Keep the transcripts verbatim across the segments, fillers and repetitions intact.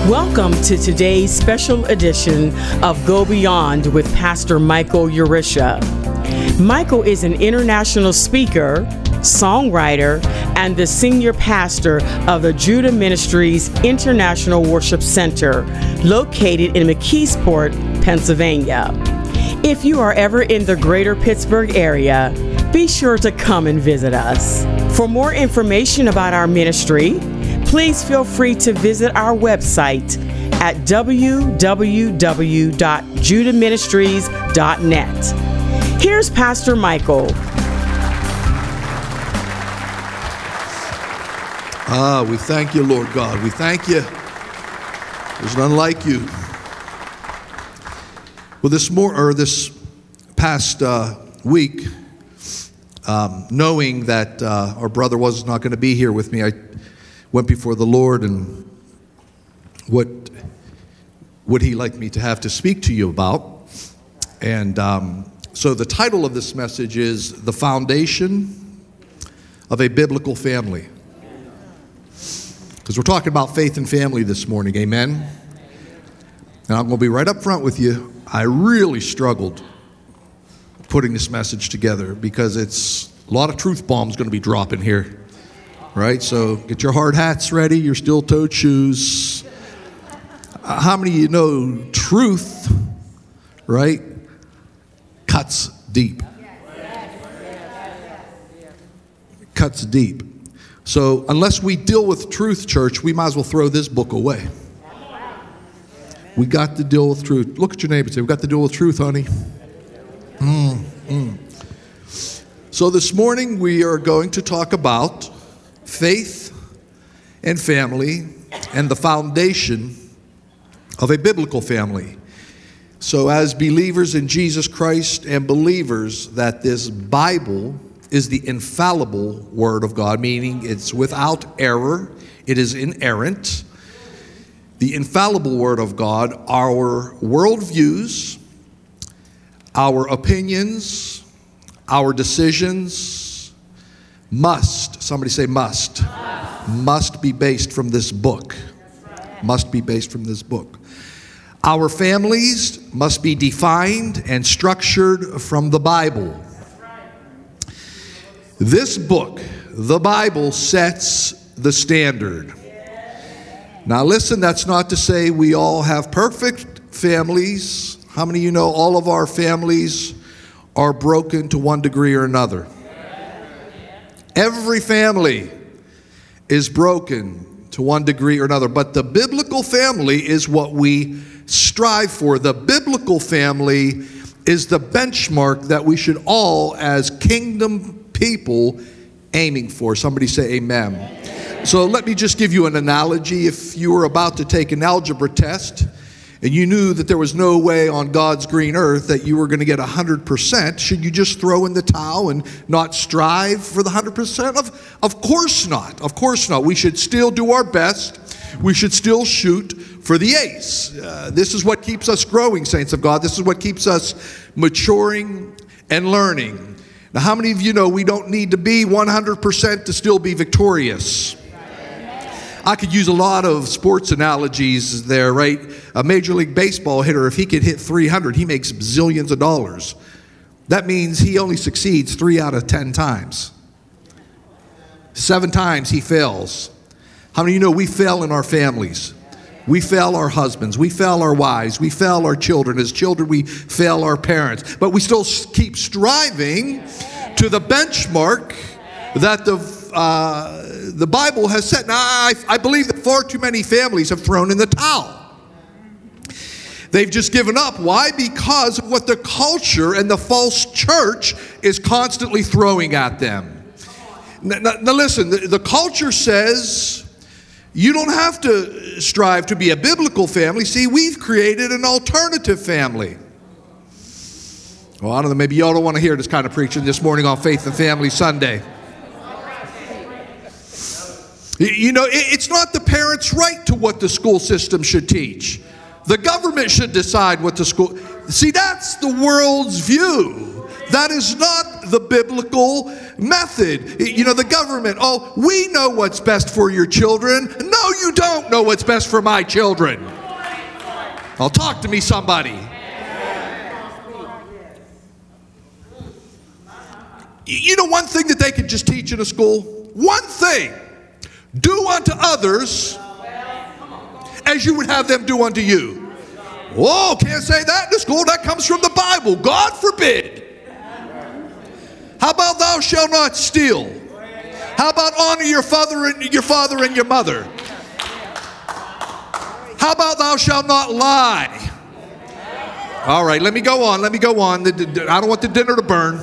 Welcome to today's special edition of Go Beyond with Pastor Michael Urisha. Michael is an international speaker, songwriter, and the senior pastor of the Judah Ministries International Worship Center, located in McKeesport, Pennsylvania. If you are ever in the greater Pittsburgh area, be sure to come and visit us. For more information about our ministry, please feel free to visit our website at w w w dot judah ministries dot net. Here's Pastor Michael. Ah, we thank you, Lord God. We thank you. There's none like you. Well, this more or this past uh, week, um, knowing that uh, our brother was not going to be here with me, I went before the Lord, and what would He like me to have to speak to you about? And um, so the title of this message is The Foundation of a Biblical Family. Because we're talking about faith and family this morning, amen? And I'm going to be right up front with you. I really struggled putting this message together because it's a lot of truth bombs going to be dropping here. Right, so get your hard hats ready, your steel-toed shoes. Uh, how many of you know truth, right, cuts deep? Cuts deep. So unless we deal with truth, church, we might as well throw this book away. We got to deal with truth. Look at your neighbor and say, we got to deal with truth, honey. Mm, mm. So this morning we are going to talk about faith and family and the foundation of a biblical family. So as believers in Jesus Christ and believers that this Bible is the infallible Word of God, meaning it's without error, it is inerrant. The infallible Word of God, our worldviews, our opinions, our decisions, must, somebody say must, must, must be based from this book. Right. Must be based from this book. Our families must be defined and structured from the Bible. Right. This book, the Bible, sets the standard. Yeah. Now listen, that's not to say we all have perfect families. How many of you know all of our families are broken to one degree or another? Every family is broken to one degree or another, but the biblical family is what we strive for. The biblical family is the benchmark that we should all, as kingdom people, aiming for. Somebody say amen. Amen. So let me just give you an analogy. If you were about to take an algebra test, and you knew that there was no way on God's green earth that you were going to get one hundred percent, should you just throw in the towel and not strive for the one hundred percent? Of, of course not. Of course not. We should still do our best. We should still shoot for the ace. Uh, this is what keeps us growing, saints of God. This is what keeps us maturing and learning. Now, how many of you know we don't need to be one hundred percent to still be victorious? I could use a lot of sports analogies there, right? A Major League Baseball hitter, if he could hit three hundred, he makes zillions of dollars. That means he only succeeds three out of ten times. Seven times he fails. How many of you know we fail in our families? We fail our husbands. We fail our wives. We fail our children. As children, we fail our parents. But we still keep striving to the benchmark that the Uh, the Bible has said. Now, I, I believe that far too many families have thrown in the towel. They've just given up. Why? Because of what the culture and the false church is constantly throwing at them. Now, now, now listen, the, the culture says you don't have to strive to be a biblical family. See, we've created an alternative family. Well, I don't know, maybe y'all don't want to hear this kind of preaching this morning on Faith and Family Sunday. You know, it's not the parents' right to what the school system should teach. The government should decide what the school... See, that's the world's view. That is not the biblical method. You know, the government, oh, we know what's best for your children. No, you don't know what's best for my children? I'll talk to me, somebody. You know one thing that they could just teach in a school? One thing. Do unto others as you would have them do unto you. Whoa, can't say that in the school. That comes from the Bible. God forbid. How about thou shalt not steal? How about honor your father and your father and your mother? How about thou shalt not lie? All right, let me go on. Let me go on. I don't want the dinner to burn.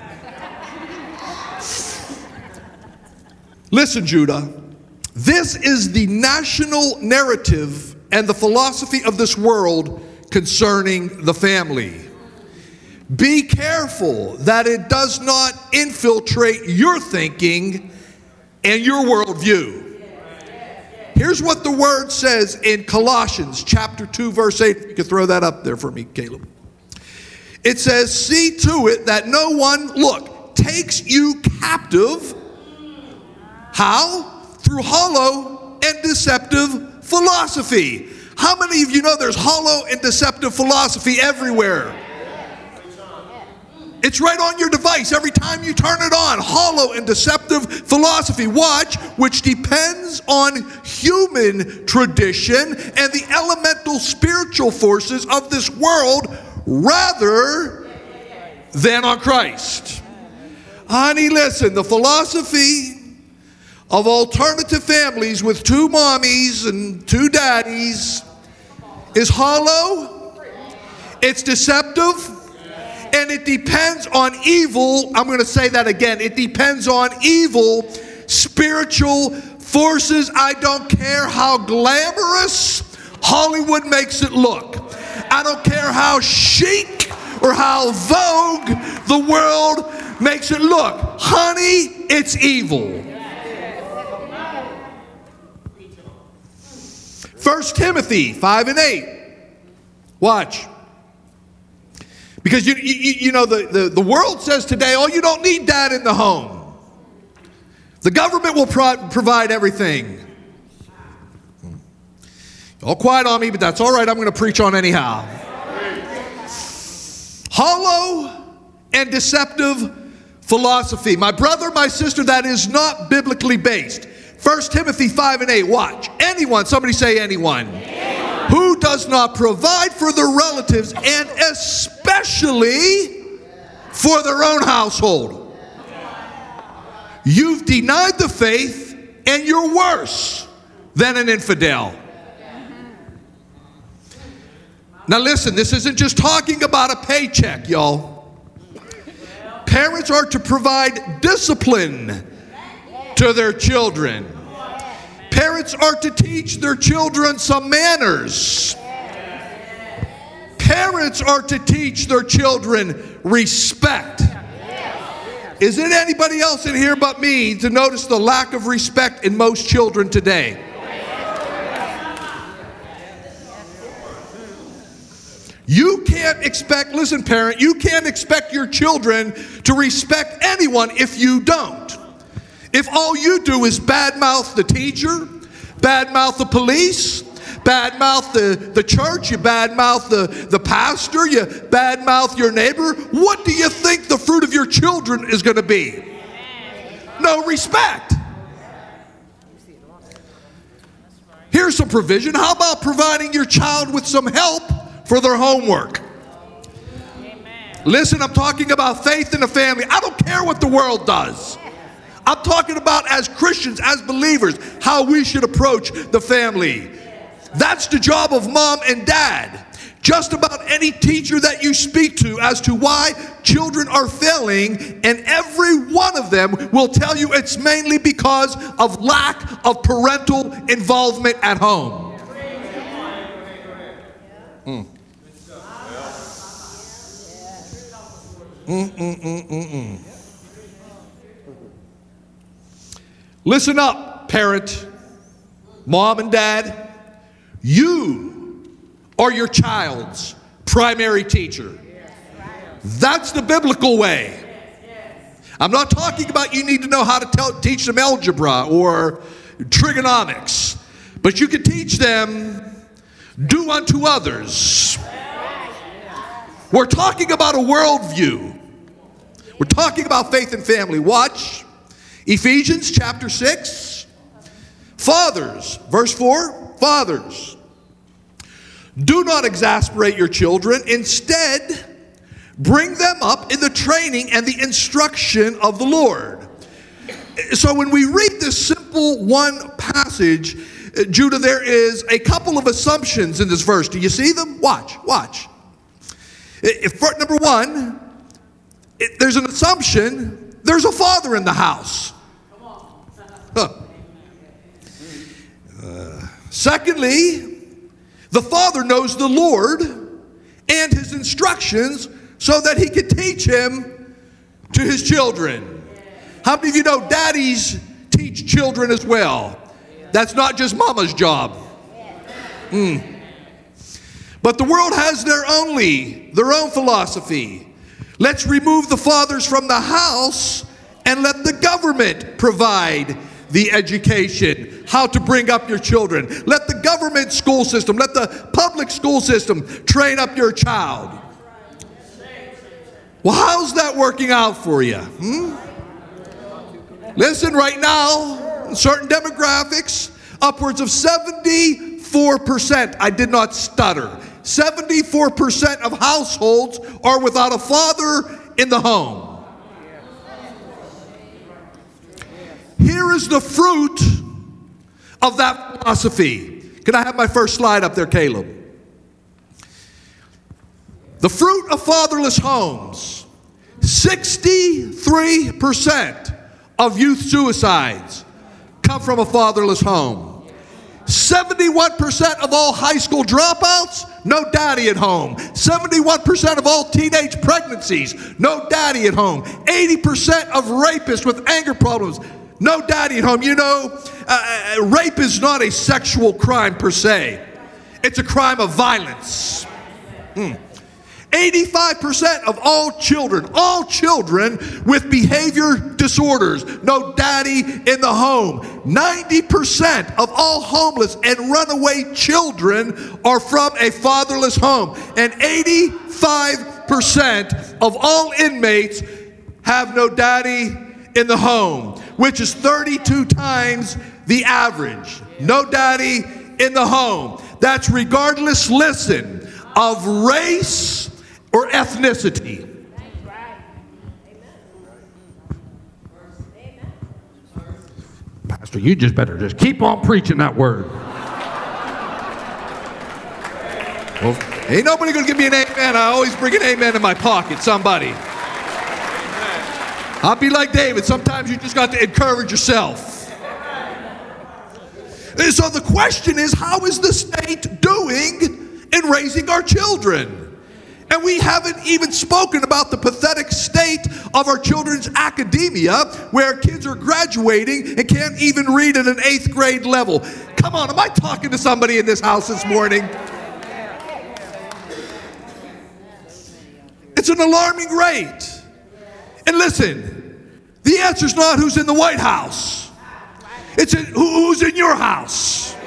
Listen, Judah. This is the national narrative and the philosophy of this world concerning the family. Be careful that it does not infiltrate your thinking and your worldview. Here's what the word says in Colossians chapter two, verse eight. You can throw that up there for me, Caleb. It says, see to it that no one, look, takes you captive. How? Through hollow and deceptive philosophy. How many of you know there's hollow and deceptive philosophy everywhere? It's right on your device every time you turn it on. Hollow and deceptive philosophy. Watch, which depends on human tradition and the elemental spiritual forces of this world rather than on Christ. Honey, listen, the philosophy of alternative families with two mommies and two daddies is hollow, it's deceptive, and it depends on evil. I'm going to say that again. It depends on evil spiritual forces. I don't care how glamorous Hollywood makes it look. I don't care how chic or how vogue the world makes it look. Honey, it's evil. First Timothy five and eight. Watch. Because you, you, you know the, the, the world says today, oh, you don't need dad in the home. The government will pro- provide everything. All quiet on me, but that's all right. I'm going to preach on anyhow. Hollow and deceptive philosophy. My brother, my sister, that is not biblically based. First Timothy five and eight. Watch. Anyone, somebody say anyone. Anyone. Who does not provide for their relatives and especially for their own household. You've denied the faith and you're worse than an infidel. Now listen, this isn't just talking about a paycheck, y'all. Parents are to provide discipline to their children. Parents are to teach their children some manners. Parents are to teach their children respect. Is it anybody else in here but me to notice the lack of respect in most children today? You can't expect, listen parent, you can't expect your children to respect anyone if you don't. If all you do is badmouth the teacher, badmouth the police, badmouth the, the church, you badmouth the, the pastor, you badmouth your neighbor, what do you think the fruit of your children is going to be? No respect. Here's some provision. How about providing your child with some help for their homework? Listen, I'm talking about faith in the family. I don't care what the world does. I'm talking about as Christians, as believers, how we should approach the family. That's the job of mom and dad. Just about any teacher that you speak to as to why children are failing, and every one of them will tell you it's mainly because of lack of parental involvement at home. Mm. Mm, mm, mm, mm, mm. Listen up, parent, mom and dad. You are your child's primary teacher. That's the biblical way. I'm not talking about you need to know how to tell, teach them algebra or trigonomics. But you can teach them, do unto others. We're talking about a worldview. We're talking about faith and family. Watch Ephesians chapter six. Fathers, verse four, fathers, do not exasperate your children. Instead, bring them up in the training and the instruction of the Lord. So when we read this simple one passage, Judah, there is a couple of assumptions in this verse. Do you see them? Watch, watch. If, number one, it, there's an assumption there's a father in the house. Huh. Uh, secondly, the father knows the Lord and his instructions so that he can teach him to his children. How many of you know daddies teach children as well? That's not just mama's job. Mm. But the world has their only, their own philosophy. Let's remove the fathers from the house and let the government provide the education, how to bring up your children. Let the government school system, let the public school system train up your child. Well, how's that working out for you? Hmm? Listen, right now, in certain demographics, upwards of seventy-four percent, I did not stutter, seventy-four percent of households are without a father in the home. Here is the fruit of that philosophy. Can I have my first slide up there, Caleb? The fruit of fatherless homes. sixty-three percent of youth suicides come from a fatherless home. seventy-one percent of all high school dropouts, no daddy at home. seventy-one percent of all teenage pregnancies, no daddy at home. eighty percent of rapists with anger problems, no daddy at home. You know, uh, rape is not a sexual crime per se. It's a crime of violence. Mm. eighty-five percent of all children, all children with behavior disorders, no daddy in the home. ninety percent of all homeless and runaway children are from a fatherless home. And eighty-five percent of all inmates have no daddy in the home, which is thirty-two times the average. No daddy in the home. That's regardless, listen, of race or ethnicity. Pastor, you just better just keep on preaching that word. Well, ain't nobody gonna give me an amen. I always bring an amen in my pocket, somebody. I'll be like David. Sometimes you just got to encourage yourself. And so the question is, how is the state doing in raising our children? And we haven't even spoken about the pathetic state of our children's academia, where kids are graduating and can't even read at an eighth grade level. Come on, am I talking to somebody in this house this morning? It's an alarming rate. And listen, the answer's not who's in the White House. It's in, who, who's in your house.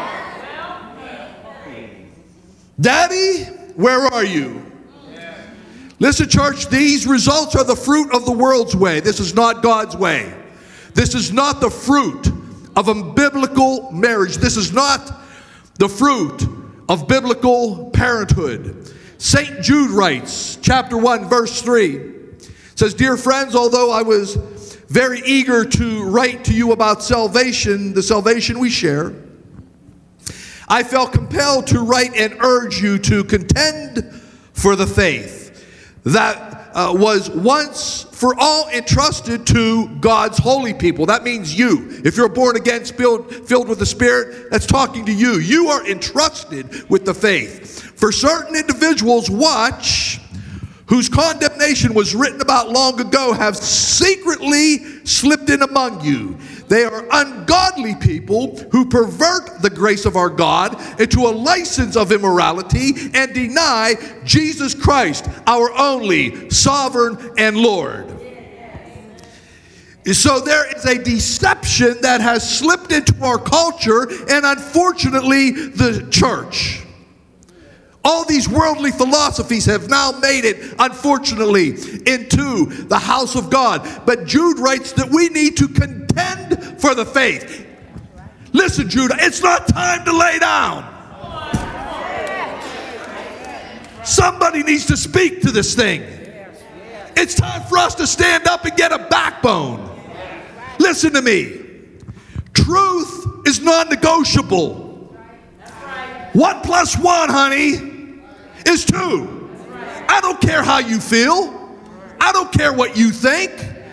Daddy, where are you? Listen, church, these results are the fruit of the world's way. This is not God's way. This is not the fruit of a biblical marriage. This is not the fruit of biblical parenthood. Saint Jude writes, chapter one, verse three, says, "Dear friends, although I was very eager to write to you about salvation, the salvation we share, I felt compelled to write and urge you to contend for the faith that uh, was once for all entrusted to God's holy people." That means you. If you're born again, filled, filled with the Spirit, that's talking to you. You are entrusted with the faith. For certain individuals, watch, whose condemnation was written about long ago, have secretly slipped in among you. They are ungodly people who pervert the grace of our God into a license of immorality and deny Jesus Christ, our only sovereign and Lord. So there is a deception that has slipped into our culture and unfortunately the church. All these worldly philosophies have now made it, unfortunately, into the house of God. But Jude writes that we need to contend for the faith. Listen, Jude, it's not time to lay down. Somebody needs to speak to this thing. It's time for us to stand up and get a backbone. Listen to me. Truth is non-negotiable. One plus one, honey, is two. I don't care how you feel. I don't care what you think.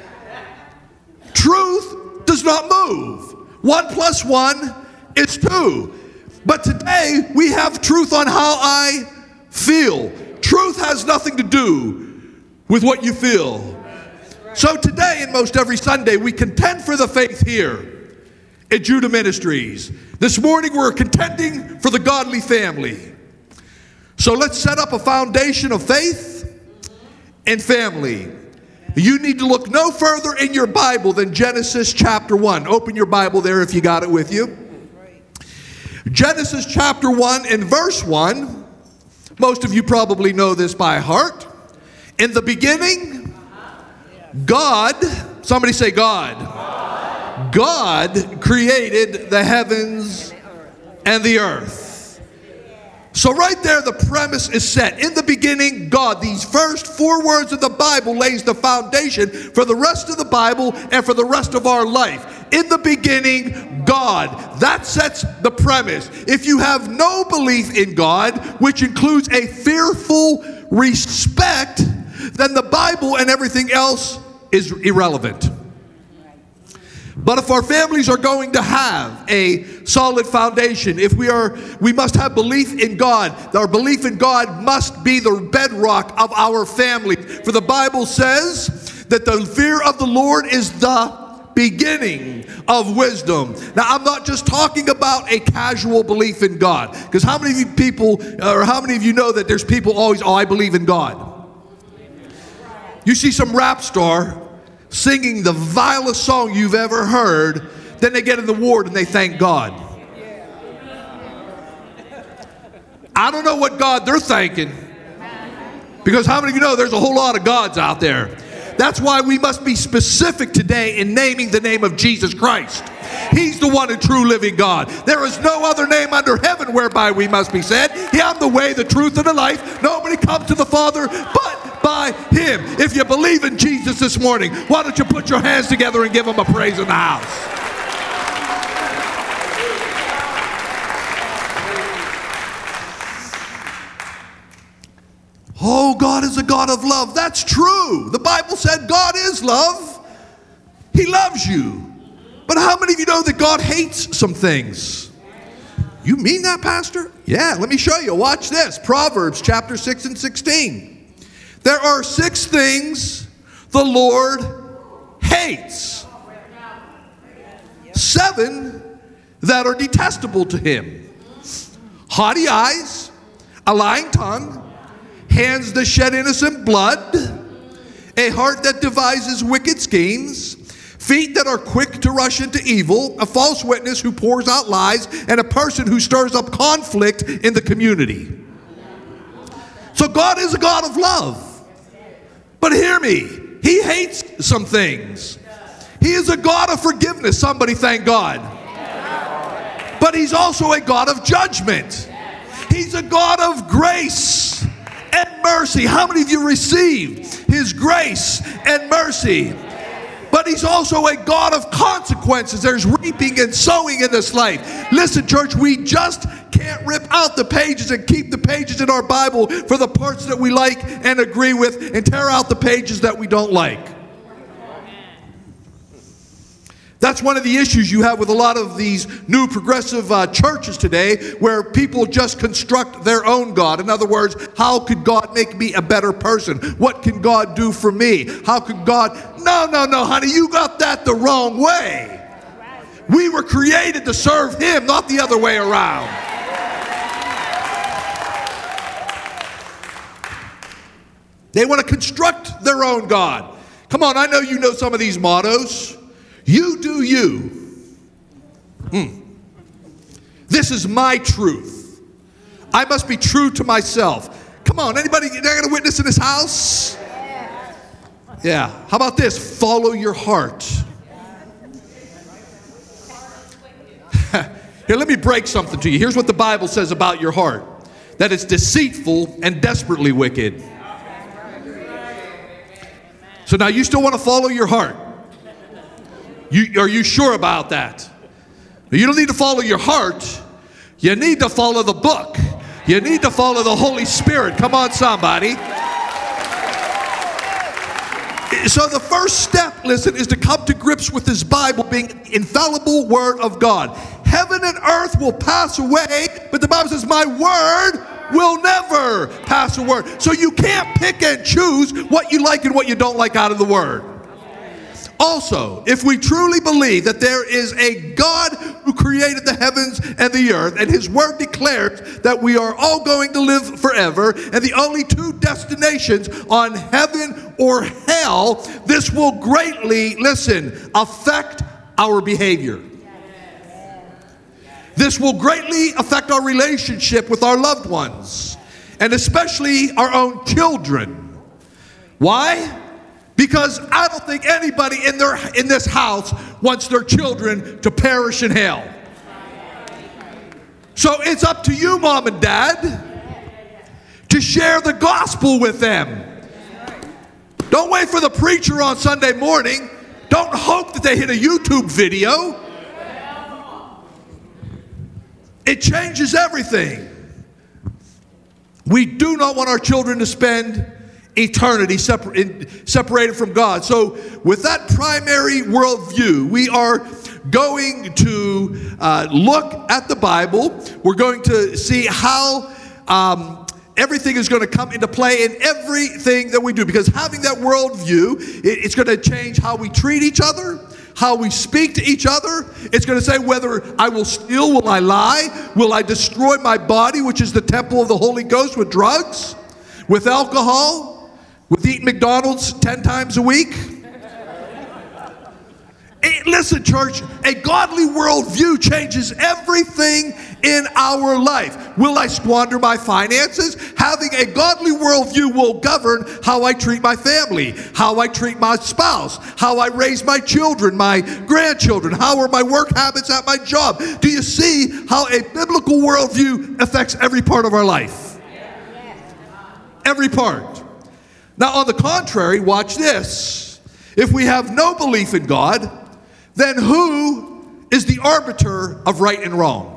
Truth does not move. One plus one is two. But today we have truth on how I feel. Truth has nothing to do with what you feel. So today and most every Sunday we contend for the faith here at Judah Ministries. This morning we're contending for the godly family. So let's set up a foundation of faith and family. You need to look no further in your Bible than Genesis chapter one. Open your Bible there if you got it with you. Genesis chapter one and verse one. Most of you probably know this by heart. In the beginning, God, somebody say God. God. God created the heavens and the earth. So right there the premise is set. In the beginning, God. These first four words of the Bible lays the foundation for the rest of the Bible and for the rest of our life. In the beginning, God. That sets the premise. If you have no belief in God, which includes a fearful respect, then the Bible and everything else is irrelevant. But if our families are going to have a solid foundation, if we are, we must have belief in God. Our belief in God must be the bedrock of our family. For the Bible says that the fear of the Lord is the beginning of wisdom. Now, I'm not just talking about a casual belief in God. Because how many of you people, or how many of you know that there's people always, oh, I believe in God. You see some rap star singing the vilest song you've ever heard, then they get in the ward and they thank God. I don't know what God they're thanking, because how many of you know there's a whole lot of gods out there? That's why we must be specific today in naming the name of Jesus Christ. He's the one and true living God. There is no other name under heaven whereby we must be saved. I am the way, the truth, and the life. Nobody comes to the Father but by Him. If you believe in Jesus this morning, why don't you put your hands together and give Him a praise in the house? Oh, God is a God of love. That's true. The Bible said God is love. He loves you. But how many of you know that God hates some things? You mean that, Pastor? Yeah, let me show you. Watch this. Proverbs chapter six and sixteen. There are six things the Lord hates. Seven that are detestable to Him. Haughty eyes, a lying tongue, hands that shed innocent blood, a heart that devises wicked schemes, feet that are quick to rush into evil, a false witness who pours out lies, and a person who stirs up conflict in the community. So God is a God of love. But hear me, He hates some things. He is a God of forgiveness. Somebody thank God. But He's also a God of judgment. He's a God of grace and mercy. How many of you received His grace and mercy? But He's also a God of consequences. There's reaping and sowing in this life. Listen, church, we just can't rip out the pages and keep the pages in our Bible for the parts that we like and agree with, and tear out the pages that we don't like. That's one of the issues you have with a lot of these new progressive uh, churches today, where people just construct their own God. In other words, how could God make me a better person? What can God do for me? How could God... No, no, no, honey, you got that the wrong way. We were created to serve Him, not the other way around. They want to construct their own God. Come on, I know you know some of these mottos. You do you. Mm. This is my truth. I must be true to myself. Come on, anybody not going to witness in this house? Yeah. How about this? Follow your heart. Here, let me break something to you. Here's what the Bible says about your heart. That it's deceitful and desperately wicked. So now you still want to follow your heart. You, are you sure about that? You don't need to follow your heart. You need to follow the book. You need to follow the Holy Spirit. Come on, somebody. So the first step, listen, is to come to grips with this Bible being infallible Word of God. Heaven and earth will pass away, but the Bible says, my word will never pass away. So you can't pick and choose what you like and what you don't like out of the Word. Also, if we truly believe that there is a God who created the heavens and the earth, and His Word declares that we are all going to live forever, and the only two destinations on heaven or hell, this will greatly, listen, affect our behavior. This will greatly affect our relationship with our loved ones, and especially our own children. Why? Because I don't think anybody in their in this house wants their children to perish in hell. So it's up to you, Mom and Dad, to share the gospel with them. Don't wait for the preacher on Sunday morning. Don't hope that they hit a YouTube video. It changes everything. We do not want our children to spend eternity separ- separated from God. So with that primary worldview, we are going to uh, look at the Bible. We're going to see how um, everything is going to come into play in everything that we do. Because having that worldview, it, it's going to change how we treat each other, how we speak to each other. It's going to say whether I will steal, will I lie, will I destroy my body, which is the temple of the Holy Ghost, with drugs, with alcohol, with eating McDonald's ten times a week. Hey, listen, church, a godly worldview changes everything in our life. Will I squander my finances? Having a godly worldview will govern how I treat my family, how I treat my spouse, how I raise my children, my grandchildren, how are my work habits at my job. Do you see how a biblical worldview affects every part of our life? Every part. Now, on the contrary, watch this. If we have no belief in God, then who is the arbiter of right and wrong?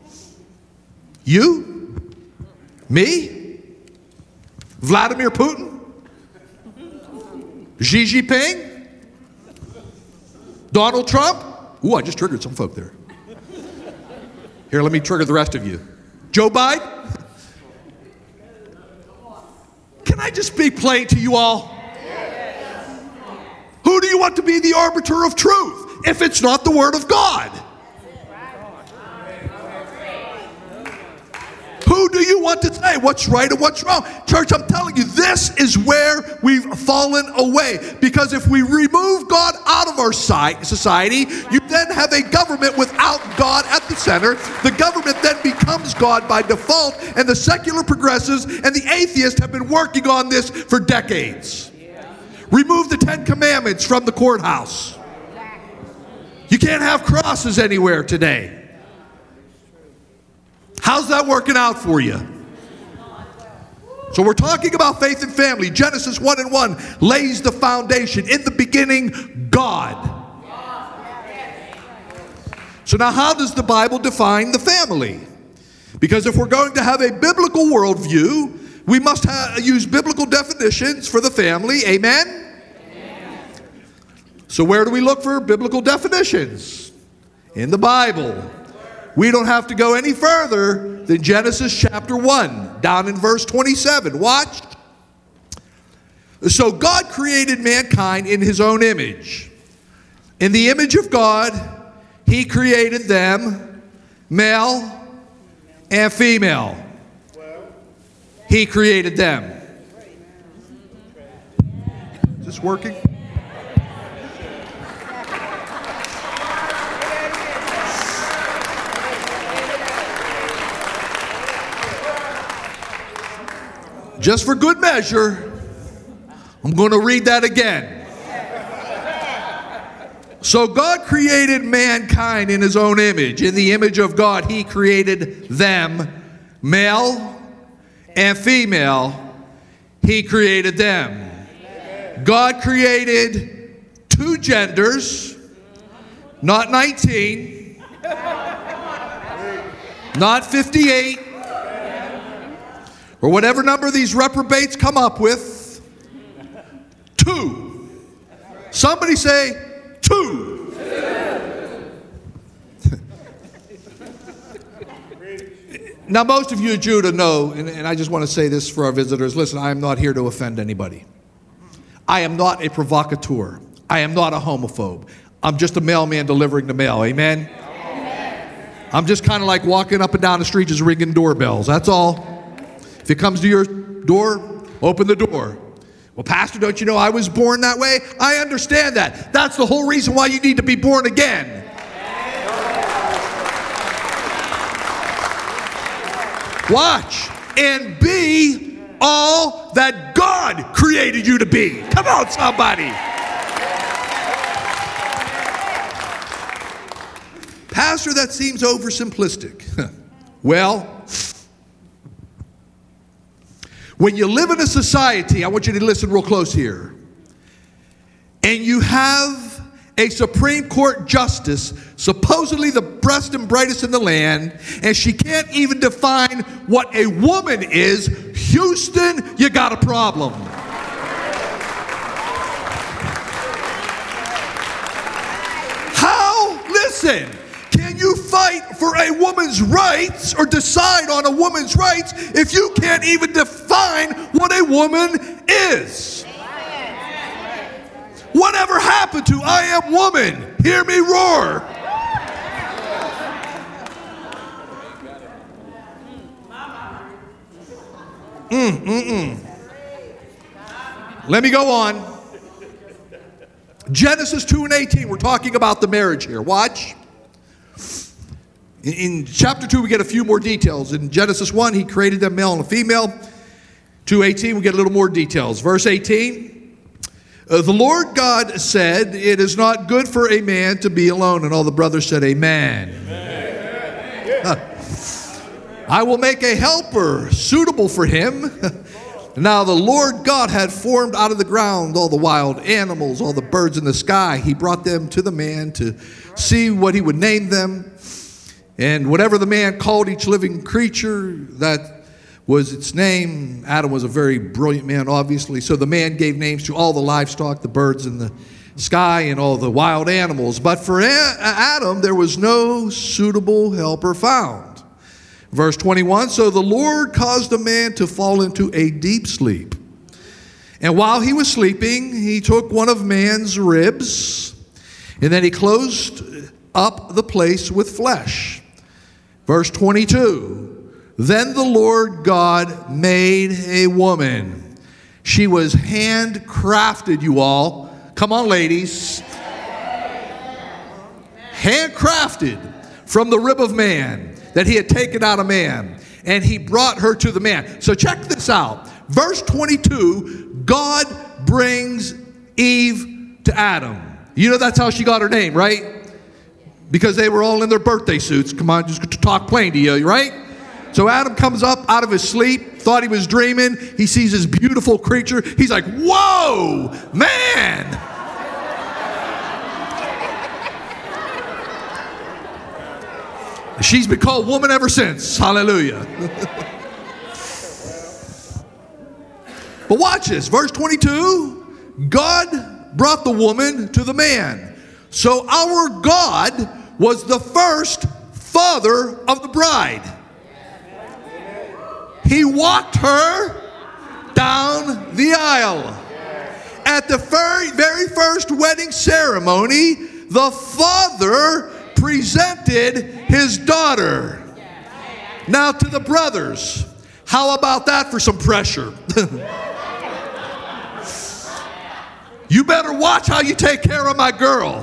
You? Me? Vladimir Putin? Xi Jinping? Donald Trump? Ooh, I just triggered some folk there. Here, let me trigger the rest of you. Joe Biden? Can I just be plain to you all? Who do you want to be the arbiter of truth if it's not the Word of God? Who do you want to say what's right and what's wrong? Church, I'm telling you, this is where we've fallen away. Because if we remove God out of our society, you then have a government without God at the center. The government then becomes God by default, and the secular progressives and the atheists have been working on this for decades. Remove the Ten Commandments from the courthouse. You can't have crosses anywhere today. How's that working out for you? So we're talking about faith and family. Genesis one and one lays the foundation. In the beginning, God. So now how does the Bible define the family? Because if we're going to have a biblical worldview, we must ha- use biblical definitions for the family. Amen? Amen? So where do we look for biblical definitions? In the Bible. We don't have to go any further than Genesis chapter one, down in verse twenty-seven. Watch. So God created mankind in His own image. In the image of God, He created them, male and female. He created them. Is this working? Just for good measure, I'm going to read that again. So God created mankind in his own image. In the image of God, he created them, male and female. He created them. God created two genders, not nineteen, not fifty-eight, or whatever number these reprobates come up with. Two. Somebody say two. Now, most of you at Judah know, and, and I just want to say this for our visitors, listen, I am not here to offend anybody. I am not a provocateur. I am not a homophobe. I'm just a mailman delivering the mail. Amen? Amen. I'm just kind of like walking up and down the street just ringing doorbells. That's all. If it comes to your door, open the door. Well, Pastor, don't you know I was born that way? I understand that. That's the whole reason why you need to be born again. Watch and be all that God created you to be. Come on, somebody. Pastor, that seems oversimplistic. Well, when you live in a society, I want you to listen real close here, and you have a Supreme Court justice, supposedly the best and brightest in the land, and she can't even define what a woman is, Houston, you got a problem. How, listen, can you fight for a woman's rights or decide on a woman's rights if you can't even define what a woman is? Whatever happened to I am woman? Hear me roar. Mm, mm, mm. Let me go on. Genesis two and eighteen, we're talking about the marriage here. Watch. In, in chapter two, we get a few more details. In Genesis one, he created them male and female. two eighteen, we get a little more details. Verse eighteen. Uh, the Lord God said, it is not good for a man to be alone. And all the brothers said, amen. Amen. Uh, I will make a helper suitable for him. Now the Lord God had formed out of the ground all the wild animals, all the birds in the sky. He brought them to the man to see what he would name them. And whatever the man called each living creature, that was its name. Adam was a very brilliant man, obviously. So the man gave names to all the livestock, the birds in the sky, and all the wild animals. But for Adam, there was no suitable helper found. Verse twenty-one, so the Lord caused the man to fall into a deep sleep. And while he was sleeping, he took one of man's ribs, and then he closed up the place with flesh. Verse twenty-two, then the Lord God made a woman. She was handcrafted, you all. Come on, ladies. Handcrafted from the rib of man that he had taken out of man. And he brought her to the man. So check this out. Verse twenty-two, God brings Eve to Adam. You know that's how she got her name, right? Because they were all in their birthday suits. Come on, just to talk plain to you, right? So Adam comes up out of his sleep, thought he was dreaming. He sees this beautiful creature. He's like, whoa, man. She's been called woman ever since. Hallelujah. But watch this. Verse twenty-two, God brought the woman to the man. So our God was the first father of the bride. He walked her down the aisle. At the very, very first wedding ceremony, the father presented his daughter. Now to the brothers, how about that for some pressure? You better watch how you take care of my girl.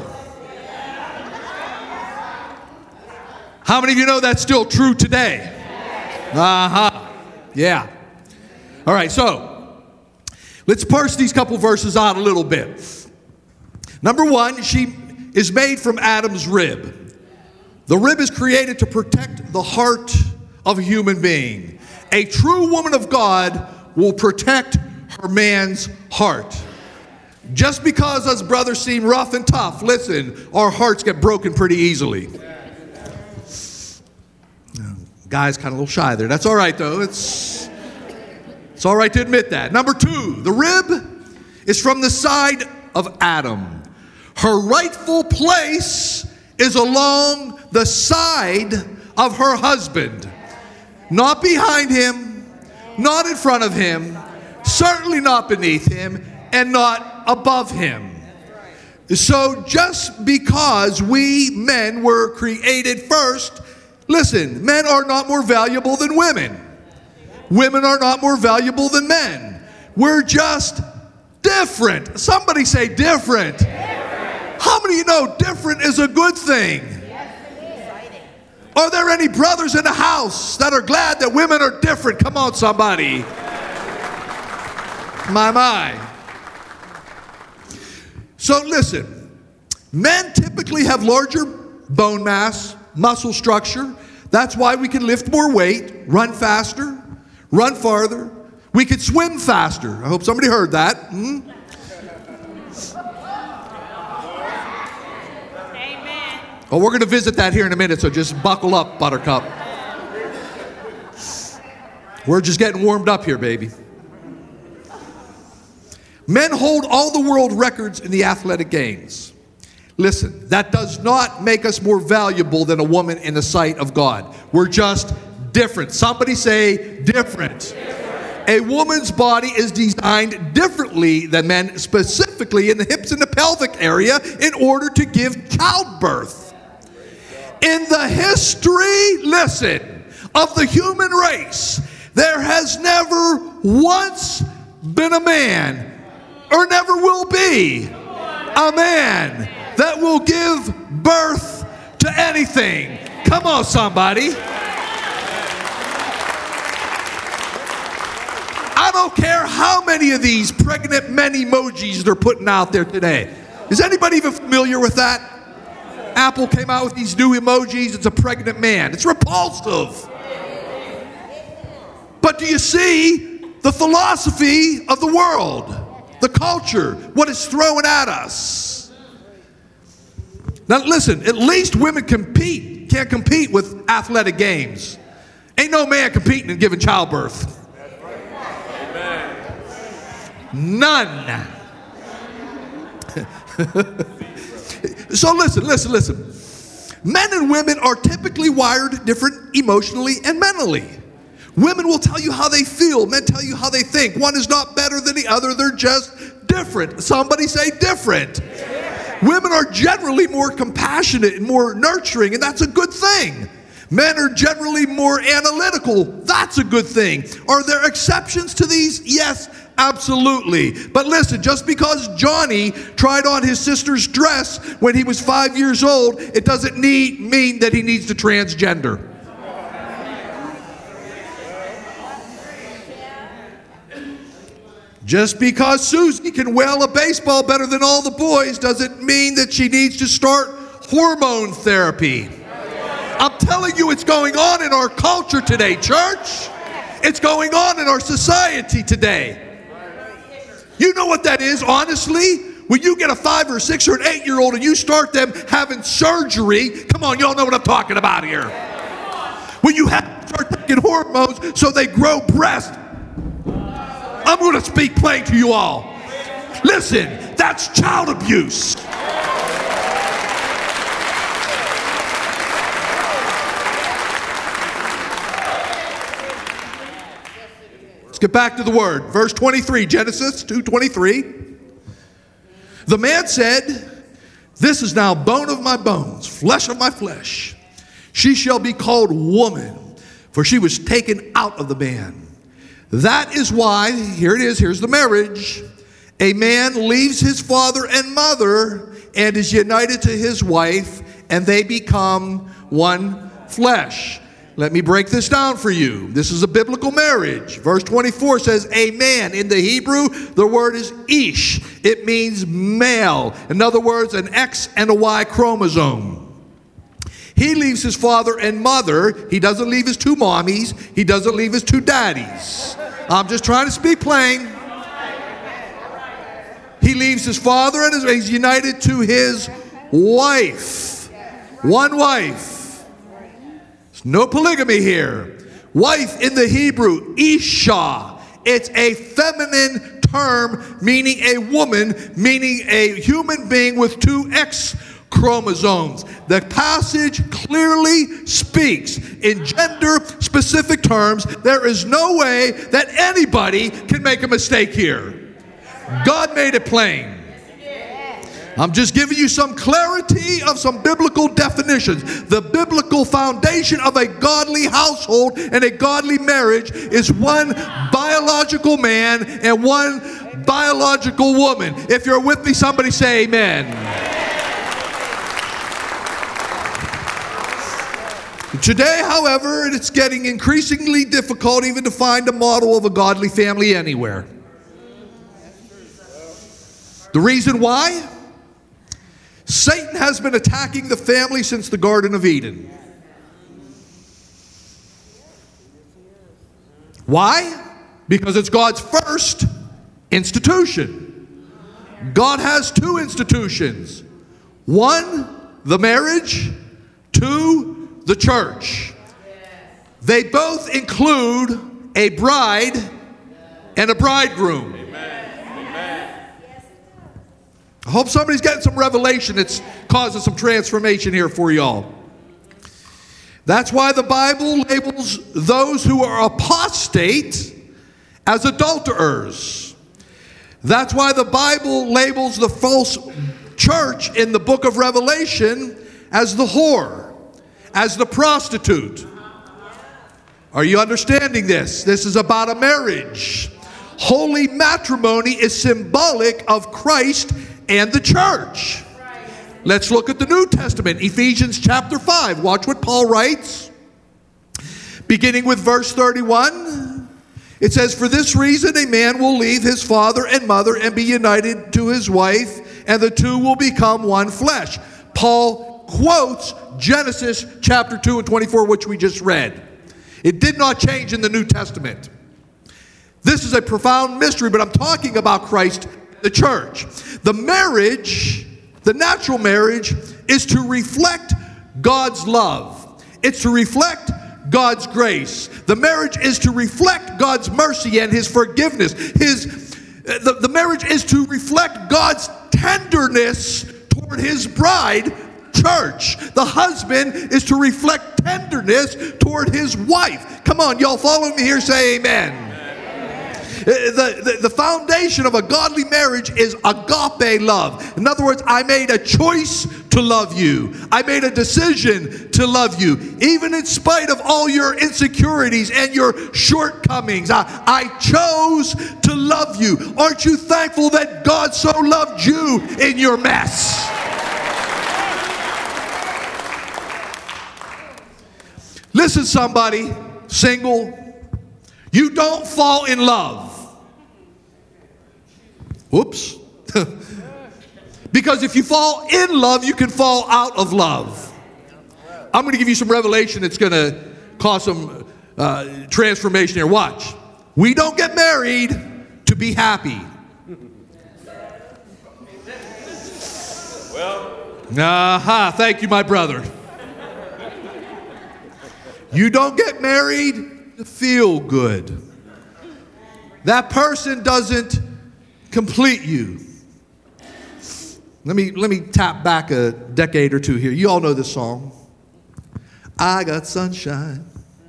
How many of you know that's still true today? Uh-huh. Yeah. All right, so let's parse these couple verses out a little bit. Number one, she is made from Adam's rib. The rib is created to protect the heart of a human being. A true woman of God will protect her man's heart. Just because us brothers seem rough and tough, listen, our hearts get broken pretty easily. Guy's kind of a little shy there. That's all right, though. It's, it's all right to admit that. Number two, the rib is from the side of Adam. Her rightful place is along the side of her husband. Not behind him, not in front of him, certainly not beneath him, and not above him. So just because we men were created first, listen, men are not more valuable than women. Women are not more valuable than men. We're just different. Somebody say different. Different. How many of you know different is a good thing? Yes, it is. Are there any brothers in the house that are glad that women are different? Come on, somebody. My, my. So listen, men typically have larger bone mass, muscle structure. That's why we can lift more weight, run faster, run farther. We could swim faster. I hope somebody heard that. Hmm? Amen. Oh, we're going to visit that here in a minute, so just buckle up, Buttercup. We're just getting warmed up here, baby. Men hold all the world records in the athletic games. Listen, that does not make us more valuable than a woman in the sight of God. We're just different. Somebody say different. Different. A woman's body is designed differently than men, specifically in the hips and the pelvic area, in order to give childbirth. In the history, listen, of the human race, there has never once been a man, or never will be, a man that will give birth to anything. Come on, somebody. I don't care how many of these pregnant men emojis they're putting out there today. Is anybody even familiar with that? Apple came out with these new emojis. It's a pregnant man. It's repulsive. But do you see the philosophy of the world? The culture, what it's throwing at us. Now listen, at least women compete, can't compete with athletic games. Ain't no man competing in giving childbirth. None. So listen, listen, listen. Men and women are typically wired different emotionally and mentally. Women will tell you how they feel. Men tell you how they think. One is not better than the other. They're just different. Somebody say different. Different. Women are generally more compassionate and more nurturing, and that's a good thing. Men are generally more analytical. That's a good thing. Are there exceptions to these? Yes, absolutely. But listen, just because Johnny tried on his sister's dress when he was five years old, it doesn't need, mean that he needs to transgender. Just because Susie can wail a baseball better than all the boys doesn't mean that she needs to start hormone therapy. I'm telling you, it's going on in our culture today, church. It's going on in our society today. You know what that is, honestly? When you get a five or six or an eight-year-old and you start them having surgery, come on, y'all know what I'm talking about here. When you have to start taking hormones so they grow breasts. I'm going to speak plain to you all. Listen, that's child abuse. Let's get back to the word. Verse twenty-three, Genesis two twenty-three. The man said, "This is now bone of my bones, flesh of my flesh. She shall be called woman, for she was taken out of the man." That is why, here it is, here's the marriage. A man leaves his father and mother and is united to his wife, and they become one flesh. Let me break this down for you. This is a biblical marriage. Verse twenty-four says, a man. In the Hebrew, the word is ish. It means male. In other words, an X and a Y chromosome. He leaves his father and mother. He doesn't leave his two mommies. He doesn't leave his two daddies. I'm just trying to speak plain. He leaves his father and his, he's united to his wife. One wife. There's no polygamy here. Wife in the Hebrew, Isha. It's a feminine term meaning a woman, meaning a human being with two X chromosomes. The passage clearly speaks in gender-specific terms. There is no way that anybody can make a mistake here. God made it plain. I'm just giving you some clarity of some biblical definitions. The biblical foundation of a godly household and a godly marriage is one biological man and one biological woman. If you're with me, somebody say amen. Today, however, it's getting increasingly difficult even to find a model of a godly family anywhere. The reason why? Satan has been attacking the family since the Garden of Eden. Why? Because it's God's first institution. God has two institutions. One, the marriage. Two, the church. They both include a bride and a bridegroom. I hope somebody's getting some revelation that's causing some transformation here for y'all. That's why the Bible labels those who are apostate as adulterers. That's why the Bible labels the false church in the book of Revelation as the whore, as the prostitute. Are you understanding this? This is about a marriage. Holy matrimony is symbolic of Christ and the church. Let's look at the New Testament, Ephesians chapter five. Watch what Paul writes. Beginning with verse thirty-one. It says, for this reason a man will leave his father and mother and be united to his wife, and the two will become one flesh. Paul quotes Genesis chapter two and twenty-four, which we just read. It did not change in the New Testament. This is a profound mystery, but I'm talking about Christ, the church. The marriage, the natural marriage, is to reflect God's love. It's to reflect God's grace. The marriage is to reflect God's mercy and His forgiveness. His, the, the marriage is to reflect God's tenderness toward His bride, church. The husband is to reflect tenderness toward his wife. Come on, y'all follow me here, say amen. The, the, the foundation of a godly marriage is agape love. In other words, I made a choice to love you. I made a decision to love you. Even in spite of all your insecurities and your shortcomings, I, I chose to love you. Aren't you thankful that God so loved you in your mess? Listen, somebody, single, you don't fall in love. Whoops. Because if you fall in love, you can fall out of love. I'm going to give you some revelation that's going to cause some uh, transformation here. Watch. We don't get married to be happy. Well. Aha, thank you, my brother. You don't get married to feel good. That person doesn't complete you. Let me let me tap back a decade or two here. You all know this song. I got sunshine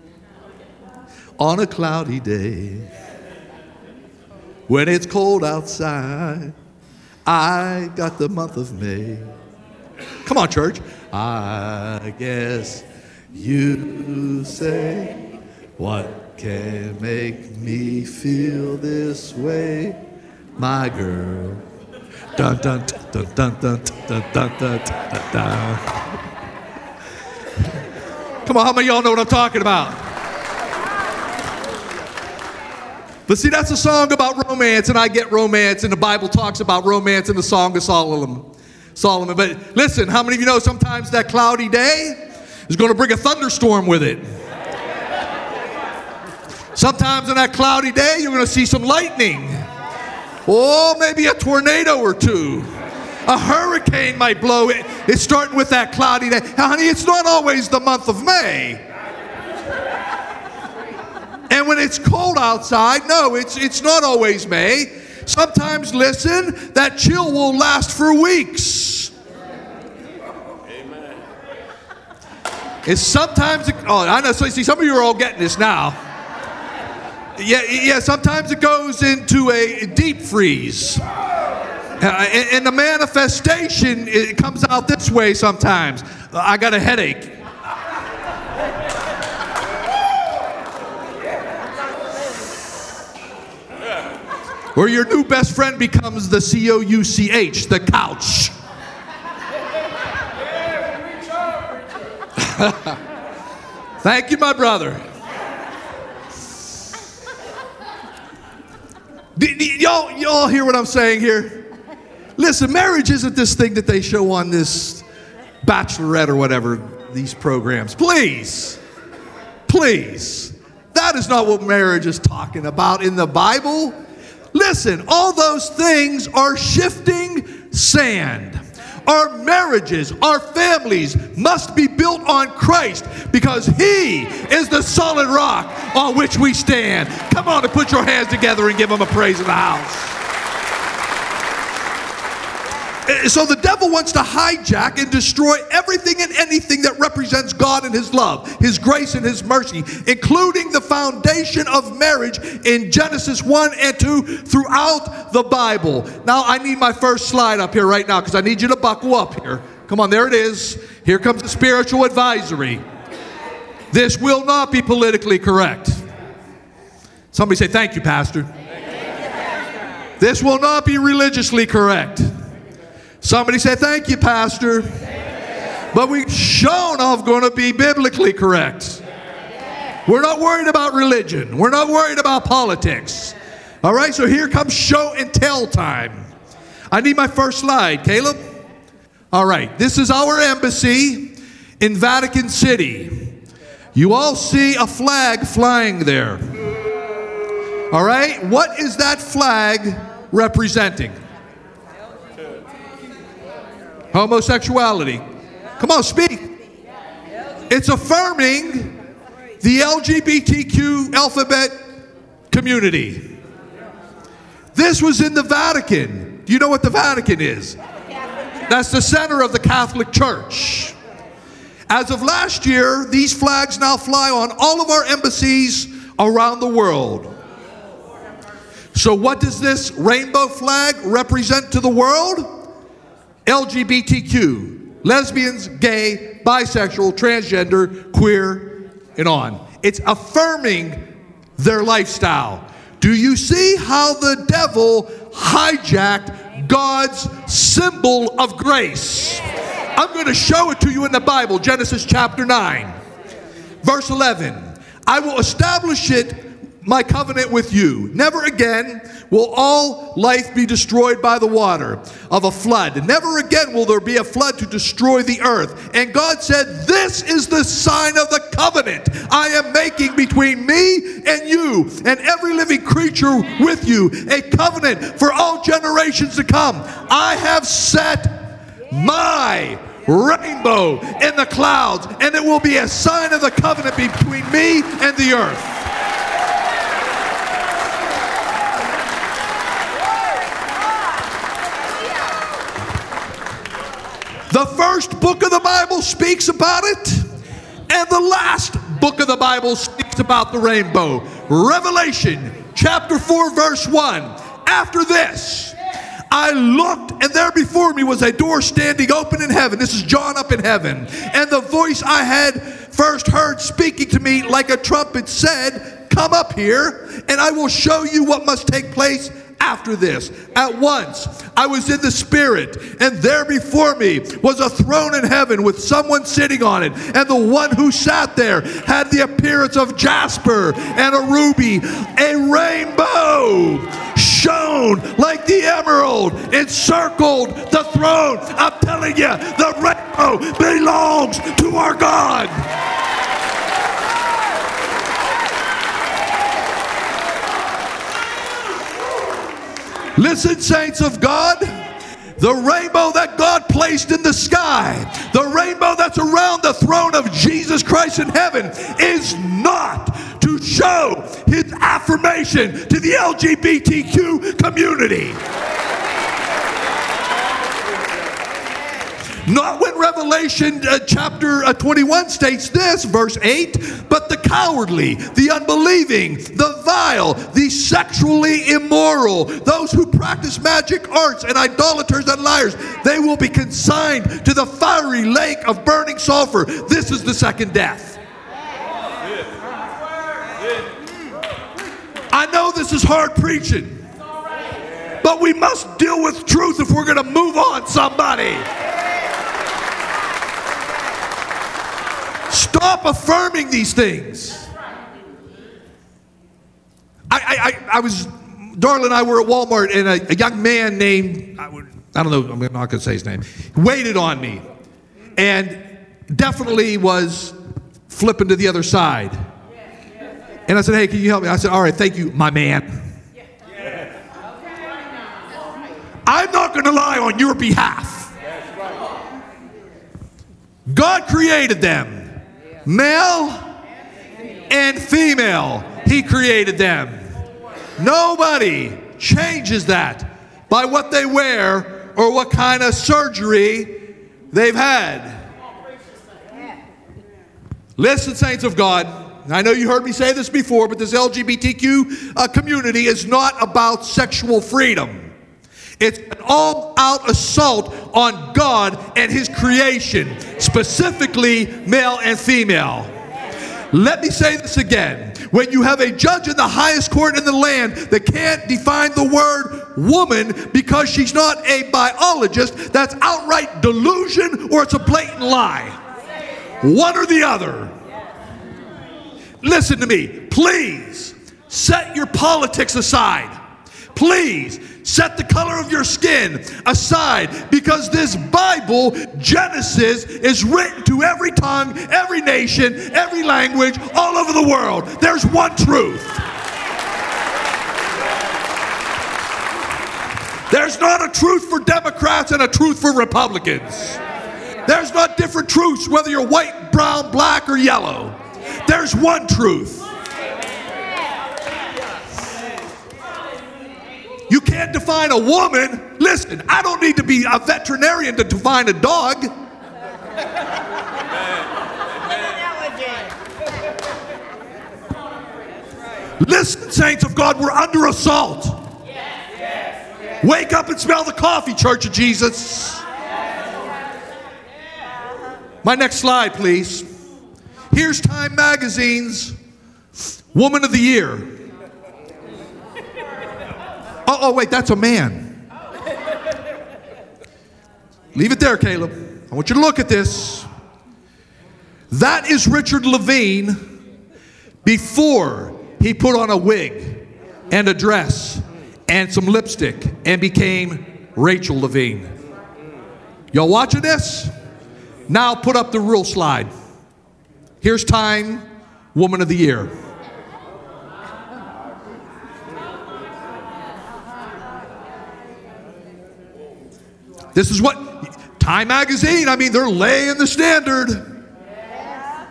on a cloudy day. When it's cold outside, I got the month of May. Come on, church. I guess you say, what can make me feel this way? My girl. Dun dun dun dun dun dun dun dun dun dun. Come on, how many of y'all know what I'm talking about? But see, that's a song about romance, and I get romance, and the Bible talks about romance in the Song of Solomon. Solomon. But listen, how many of you know sometimes that cloudy day is going to bring a thunderstorm with it? Sometimes on that cloudy day, you're going to see some lightning. Oh, maybe a tornado or two. A hurricane might blow. It, it's starting with that cloudy day. Honey, it's not always the month of May. And when it's cold outside, no, it's, it's not always May. Sometimes, listen, that chill will last for weeks. Amen. It's sometimes, it, oh, I know, so you see, some of you are all getting this now. Yeah, yeah, sometimes it goes into a deep freeze. Uh, and, and the manifestation, it comes out this way sometimes. Uh, I got a headache. Or your new best friend becomes the C O U C H, the couch. Thank you, my brother. D- d- y'all, y'all hear what I'm saying here? Listen, marriage isn't this thing that they show on this Bachelorette or whatever, these programs. Please, please. That is not what marriage is talking about in the Bible. Listen, all those things are shifting sand. Our marriages, our families must be built on Christ because He is the solid rock on which we stand. Come on and put your hands together and give Him a praise in the house. So the devil wants to hijack and destroy everything and anything that represents God and His love, His grace and His mercy, including the foundation of marriage in Genesis one and two throughout the Bible. Now I need my first slide up here right now because I need you to buckle up here. Come on, there it is. Here comes the spiritual advisory. This will not be politically correct. Somebody say, thank you, Pastor. Thank you, Pastor. This will not be religiously correct. Somebody say, thank you, Pastor. But we sure enough going to be biblically correct. We're not worried about religion. We're not worried about politics. All right, so here comes show and tell time. I need my first slide, Caleb. All right, this is our embassy in Vatican City. You all see a flag flying there. All right, what is that flag representing? Homosexuality. Come on, speak. It's affirming the L G B T Q alphabet community. This was in the Vatican. Do you know what the Vatican is? That's the center of the Catholic Church. As of last year, these flags now fly on all of our embassies around the world. So what does this rainbow flag represent to the world? L G B T Q, lesbians, gay, bisexual, transgender, queer, and on. It's affirming their lifestyle. Do you see how the devil hijacked God's symbol of grace? I'm going to show it to you in the Bible, Genesis chapter nine, verse eleven. I will establish it, my covenant with you. Never again will all life be destroyed by the water of a flood. Never again will there be a flood to destroy the earth. And God said, this is the sign of the covenant I am making between me and you and every living creature with you, a covenant for all generations to come. I have set my rainbow in the clouds, and it will be a sign of the covenant between me and the earth. The first book of the Bible speaks about it, and the last book of the Bible speaks about the rainbow. Revelation chapter four, verse one. After this, I looked, and there before me was a door standing open in heaven. This is John up in heaven. And the voice I had first heard speaking to me like a trumpet said, come up here, and I will show you what must take place after this. At once I was in the Spirit, and there before me was a throne in heaven with someone sitting on it. And the one who sat there had the appearance of jasper and a ruby. A rainbow shone like the emerald, encircled the throne. I'm telling you, the rainbow belongs to our God. Listen, saints of God, the rainbow that God placed in the sky, the rainbow that's around the throne of Jesus Christ in heaven, is not to show his affirmation to the L G B T Q community. Not when Revelation uh, chapter uh, twenty-one states this, verse eight, but the cowardly, the unbelieving, the vile, the sexually immoral, those who practice magic arts and idolaters and liars, they will be consigned to the fiery lake of burning sulfur. This is the second death. I know this is hard preaching, but we must deal with truth if we're going to move on, somebody. Stop affirming these things. I, I, I, I was, Darla and I were at Walmart, and a, a young man named, I, would, I don't know, I'm not going to say his name, waited on me, and definitely was flipping to the other side. And I said, hey, can you help me? I said, all right, thank you, my man. I'm not going to lie on your behalf. God created them. Male and female, he created them. Nobody changes that by what they wear or what kind of surgery they've had. Listen, saints of God, I know you heard me say this before, but this L G B T Q uh, community is not about sexual freedom. It's an all-out assault on God and his creation, specifically male and female. Let me say this again. When you have a judge in the highest court in the land that can't define the word woman because she's not a biologist, that's outright delusion or it's a blatant lie. One or the other. Listen to me. Please set your politics aside. Please set the color of your skin aside, because this Bible, Genesis, is written to every tongue, every nation, every language, all over the world. There's one truth. There's not a truth for Democrats and a truth for Republicans. There's not different truths whether you're white, brown, black, or yellow. There's one truth. You can't define a woman. Listen, I don't need to be a veterinarian to define a dog. Listen, saints of God, we're under assault. Wake up and smell the coffee, Church of Jesus. My next slide, please. Here's Time Magazine's Woman of the Year. Oh, oh, wait, that's a man. Leave it there, Caleb. I want you to look at this. That is Richard Levine before he put on a wig and a dress and some lipstick and became Rachel Levine. Y'all watching this? Now put up the real slide. Here's Time Woman of the Year. This is what Time Magazine, I mean, they're laying the standard. Yeah.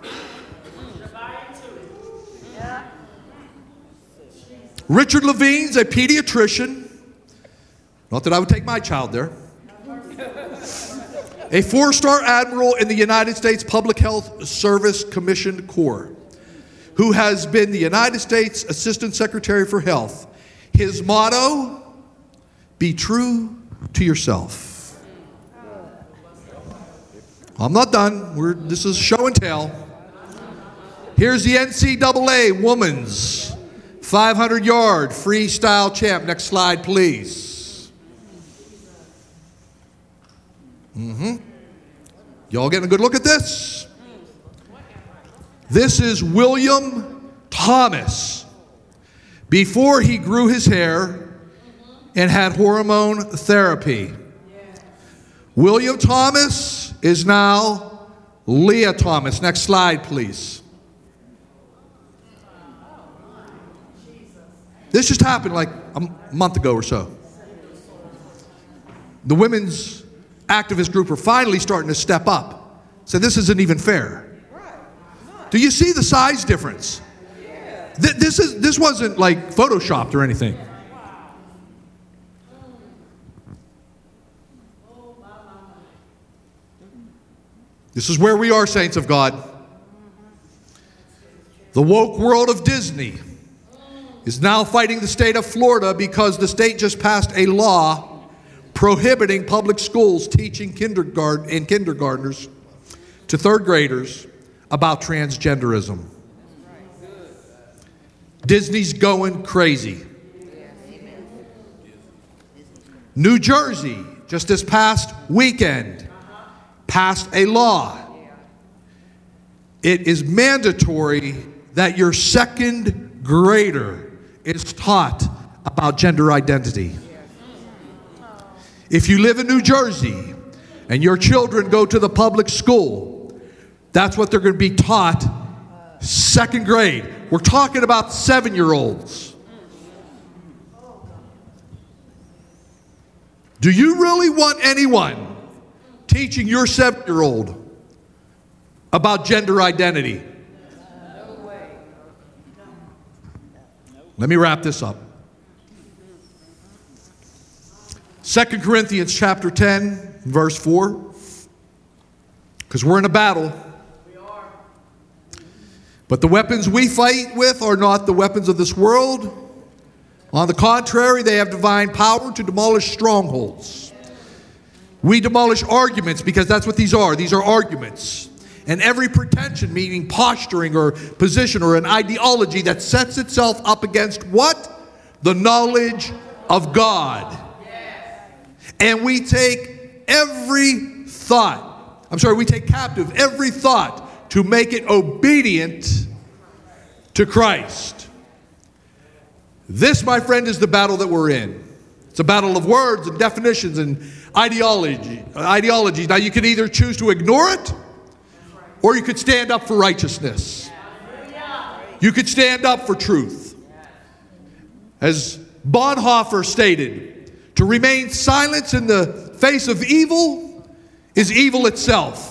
Richard Levine's a pediatrician. Not that I would take my child there. A four-star admiral in the United States Public Health Service Commissioned Corps, who has been the United States Assistant Secretary for Health. His motto, be true to yourself. I'm not done. We're, this is show and tell. Here's the N C double A Women's five hundred yard freestyle champ. Next slide, please. Mm-hmm. Y'all getting a good look at this? This is William Thomas before he grew his hair and had hormone therapy. William Thomas is now Leah Thomas. Next slide, please. This just happened like a month ago or so. The women's activist group are finally starting to step up. So this isn't even fair. Do you see the size difference? Th- this is this wasn't like photoshopped or anything. This is where we are, saints of God. The woke world of Disney is now fighting the state of Florida because the state just passed a law prohibiting public schools teaching kindergarten and kindergartners to third graders about transgenderism. Disney's going crazy. New Jersey, just this past weekend, passed a law. It is mandatory that your second grader is taught about gender identity. If you live in New Jersey and your children go to the public school, that's what they're going to be taught second grade. We're talking about seven-year-olds. Do you really want anyone teaching your seven-year-old about gender identity? Let me wrap this up. Second Corinthians chapter ten, verse four. Because we're in a battle. We are. But the weapons we fight with are not the weapons of this world. On the contrary, they have divine power to demolish strongholds. We demolish arguments because that's what these are. These are arguments. And every pretension, meaning posturing or position or an ideology that sets itself up against what? The knowledge of God. And we take every thought, I'm sorry, we take captive every thought to make it obedient to Christ. This, my friend, is the battle that we're in. It's a battle of words and definitions and ideology, ideologies. Now, you can either choose to ignore it, or you could stand up for righteousness. You could stand up for truth. As Bonhoeffer stated, to remain silent in the face of evil is evil itself.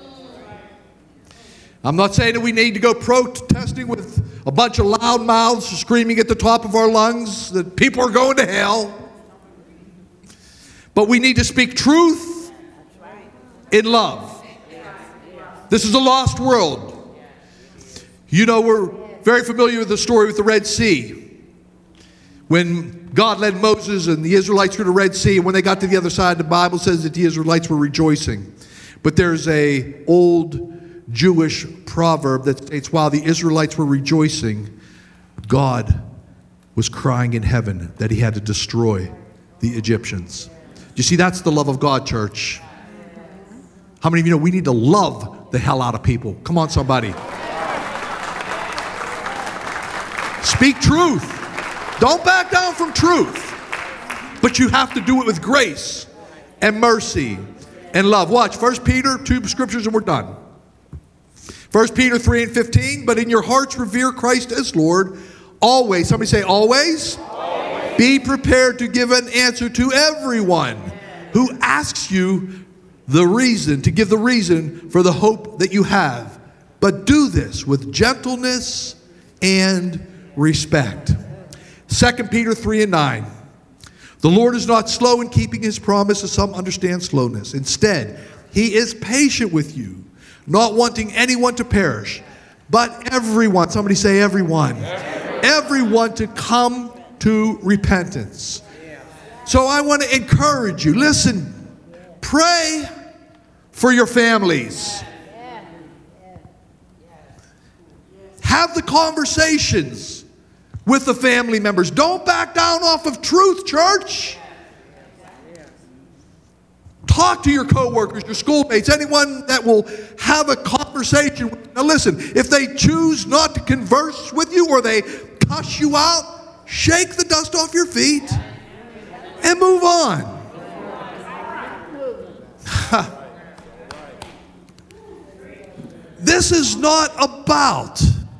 I'm not saying that we need to go protesting with a bunch of loud mouths screaming at the top of our lungs that people are going to hell. But we need to speak truth in love. This is a lost world. You know, we're very familiar with the story with the Red Sea. When God led Moses and the Israelites through the Red Sea, and when they got to the other side, the Bible says that the Israelites were rejoicing. But there's a old Jewish proverb that states, while the Israelites were rejoicing, God was crying in heaven that he had to destroy the Egyptians. You see, that's the love of God, church. How many of you know we need to love the hell out of people? Come on, somebody. Speak truth. Don't back down from truth. But you have to do it with grace and mercy and love. Watch, First Peter, two scriptures and we're done. First Peter three and fifteen, but in your hearts revere Christ as Lord. Always, somebody say always. Always. Be prepared to give an answer to everyone who asks you the reason, to give the reason for the hope that you have. But do this with gentleness and respect. Second Peter three and nine. The Lord is not slow in keeping his promise, as some understand slowness. Instead, he is patient with you, not wanting anyone to perish, but everyone, somebody say everyone, everyone, everyone to come to repentance. So I want to encourage you, listen, pray for your families. Have the conversations with the family members. Don't back down off of truth, church. Talk to your coworkers, your schoolmates, anyone that will have a conversation with you. Now listen, if they choose not to converse with you or they cuss you out, shake the dust off your feet and move on. This is not about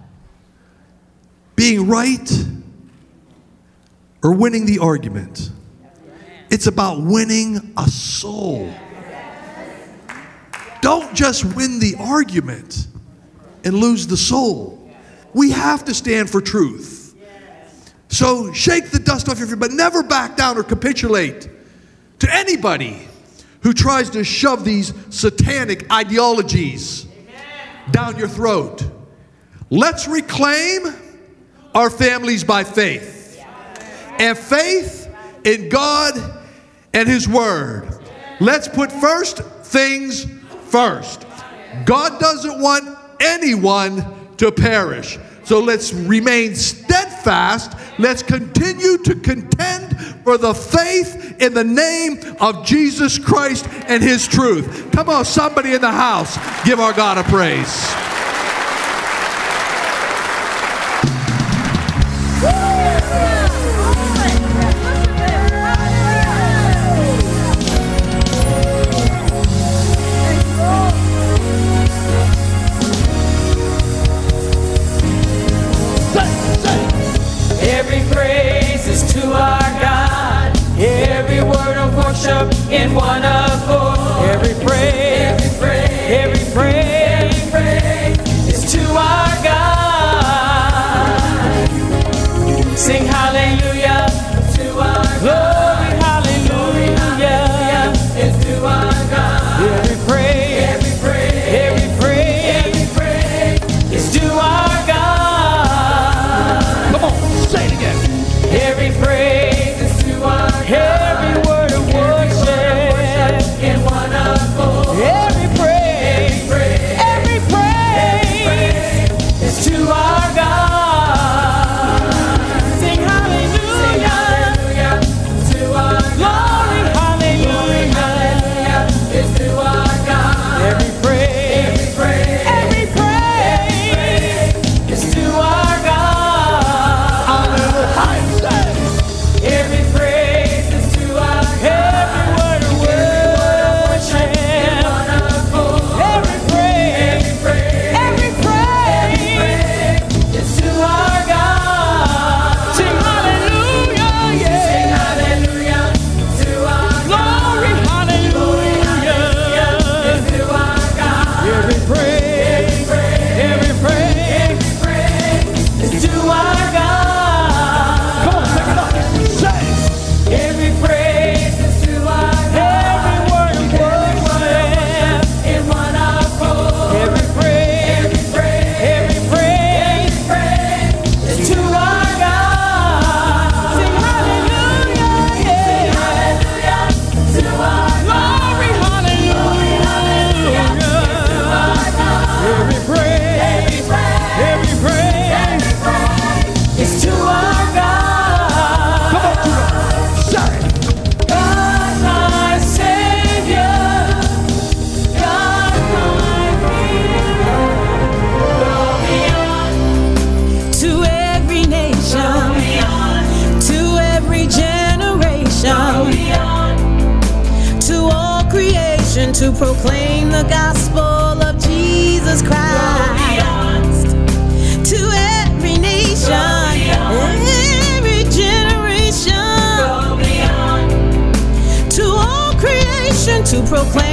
being right or winning the argument. It's about winning a soul. Don't just win the argument and lose the soul. We have to stand for truth. So shake the dust off your feet, but never back down or capitulate to anybody who tries to shove these satanic ideologies down your throat. Let's reclaim our families by faith. And faith in God and His Word. Let's put first things first. God doesn't want anyone to perish. So let's remain steadfast. Let's continue to contend for the faith in the name of Jesus Christ and His truth. Come on, somebody in the house, give our God a praise. In one accord, every praise, every praise, every praise, every praise is to our God. Sing hallelujah to our God. Glory, hallelujah is to our God. Every praise, every praise, every praise, every praise is to our God. Come on, say it again. Every praise is to our God. Every word of in one accord. Every praise, every praise, every praise is to our God. Sing hallelujah, sing hallelujah to our God. Glory, hallelujah is to our God. Every praise, every praise, every praise is to our God. Hallelujah. Every praise is to our God. To proclaim the gospel of Jesus Christ to every nation, every generation, to all creation, to proclaim